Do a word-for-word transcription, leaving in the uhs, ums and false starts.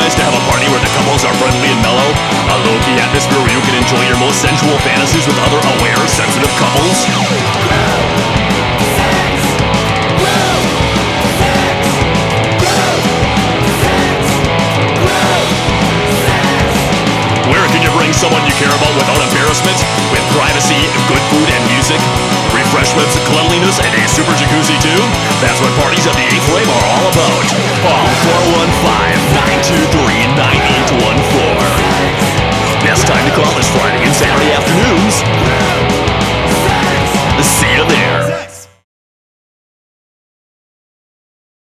nice to have a party where the couples are friendly and mellow. A low-key atmosphere where you can enjoy your most sensual fantasies with other aware, sensitive couples. Where can you bring someone you care about without embarrassment? With privacy, good food and music, refreshments, cleanliness, and a super jacuzzi too? That's what parties at the A-Frame are all about. Call four one five, nine two three, nine eight one four. Best time to call is Friday and Saturday afternoons.